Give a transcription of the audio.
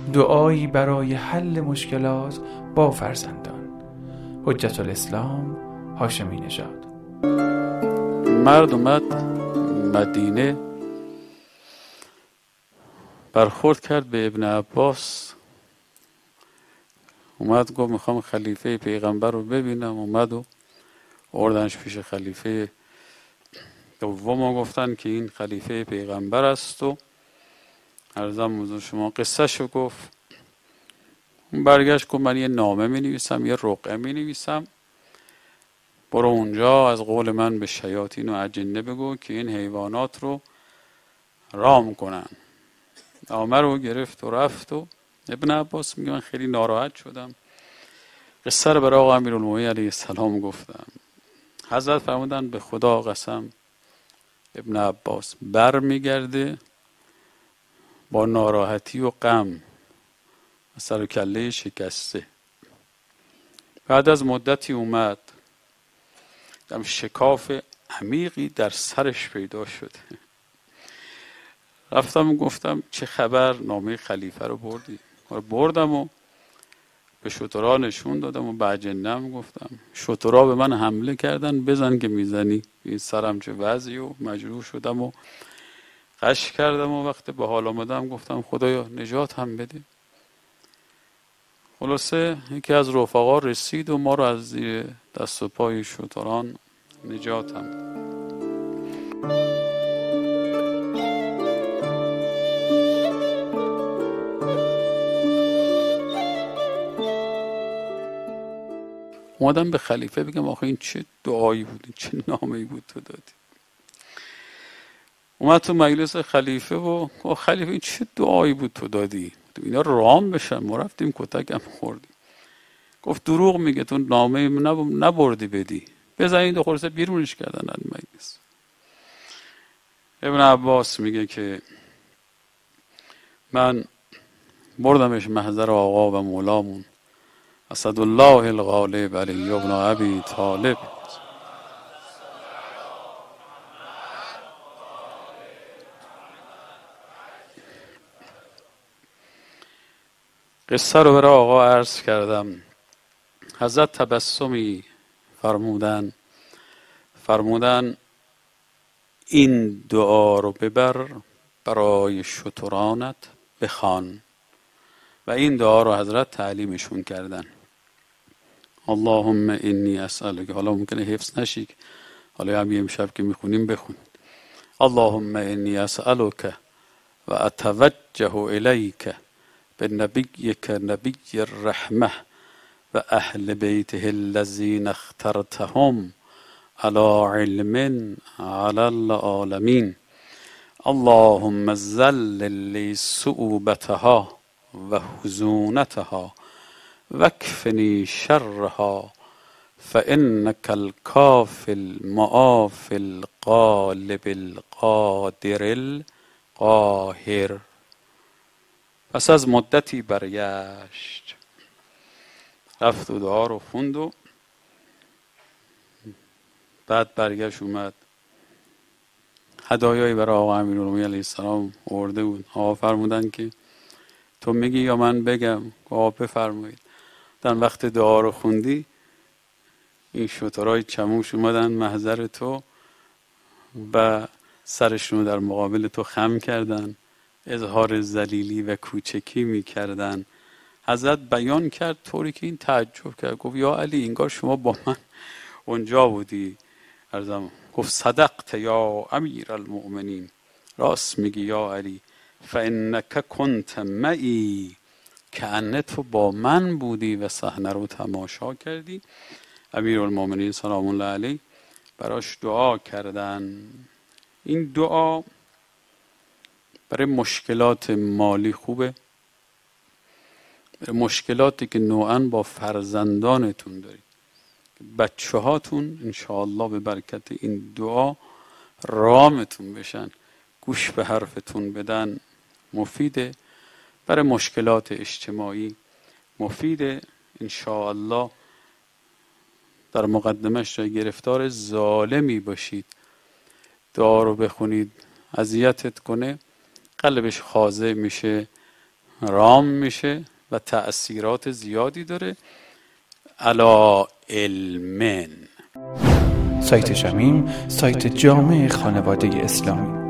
دعایی برای حل مشکلات با فرزندان. حجت الاسلام هاشمی نژاد. مرد اومد مدینه، برخورد کرد به ابن عباس، اومد گفت میخوام خلیفه پیغمبر رو ببینم. اومد و آوردنش پیش خلیفه دوم و گفتن که این خلیفه پیغمبر است و عرضم حضور شما قصه شو گفت. اون برگشت گفت من یه نامه می نویسم، یه رقعه می نویسم، برو اونجا از قول من به شیاطین و اجنه بگو که این حیوانات رو رام کنن. نامه رو گرفت و رفت و ابن عباس میگه من خیلی ناراحت شدم، قصه رو برای آقا امیرالمومنین علیه السلام گفتم. حضرت فرمودن به خدا قسم ابن عباس بر میگرده با ناراحتی و غم و سر و کله شکسته. بعد از مدتی اومد، دم شکاف عمیقی در سرش پیدا شده. رفتم و گفتم چه خبر؟ نامه خلیفه رو بردی؟ بردم و به شترها نشون دادم و به اجنه گفتم شترها به من حمله کردن، بزن که میزنی. این سرم چه وضعی و مجروح شدم و قش کردم و وقت به حال آمدم گفتم خدایا نجات هم بده. خلاصه یکی از رفقا رسید و ما رو از زیر دست و پای شتران نجات هم. اومدم به خلیفه بگم آخه این چه دعایی بود، این چه نامه‌ای بود تو دادی. اومد تو مجلس خلیفه و گفت خلیفه این چه دعایی بود تو دادی، تو اینا رام بشن، ما رفتیم کتک هم خوردیم. گفت دروغ میگه، تو نامه نبردی بدی، بزنید و خلاصه بیرونش کردن از مجلس. ابن عباس میگه که من بردمش محضر آقا و مولامون اسدالله الغالب علی ابن ابی طالب. قصه رو برای آقا عرض کردم. حضرت تبسمی فرمودن این دعا رو ببر برای شترانت بخوان و این دعا رو حضرت تعلیمشون کردن. اللهم انی اسألک، حالا ممکنه حفظ نشی، حالا هم امشب که میخونیم بخون. اللهم انی اسألک و اتوجه الیک بنبیک نبی الرحمه و اهل بیته الذین اخترتهم علی علم علی العالمین. اللهم ذلل لی صعوبتها و حزونتها واکفنی شرها فانک الکافی المعافی الغالب القادر القاهر. پس از مدتی برگشت، رفت و دعا رو خوند و بعد برگشت اومد هدایایی برای آقا امیرالمومنین علیه السلام آورده بود. آقا فرمودن که تو میگی یا من بگم؟ آقا بفرمایید. در وقت دعا رو خوندی این شترهای چموش اومدن محضر تو و سرشون در مقابل تو خم کردن، اظهار ذلیلی و کوچکی میکردن. حضرت بیان کرد طوری که این تعجب کرد، گفت یا علی انگار شما با من اونجا بودی. عرضم گفت صدقت یا امیر المؤمنین، راست میگی یا علی، فانک کنت معی، کأنه تو با من بودی و صحنه رو تماشا کردی. امیر المؤمنین سلام الله علیه براش دعا کردن. این دعا برای مشکلات مالی خوبه، برای مشکلاتی که نوعاً با فرزندانتون دارید، بچه هاتون انشاءالله به برکت این دعا رامتون بشن، گوش به حرفتون بدن، مفیده. برای مشکلات اجتماعی مفیده. انشاءالله در مقدمش گرفتار ظالمی باشید، دعا رو بخونید، اذیتت کنه، قلبش خاضع میشه رام میشه و تأثیرات زیادی داره. علی علمن. سایت شمیم سایت جامع خانواده اسلامی.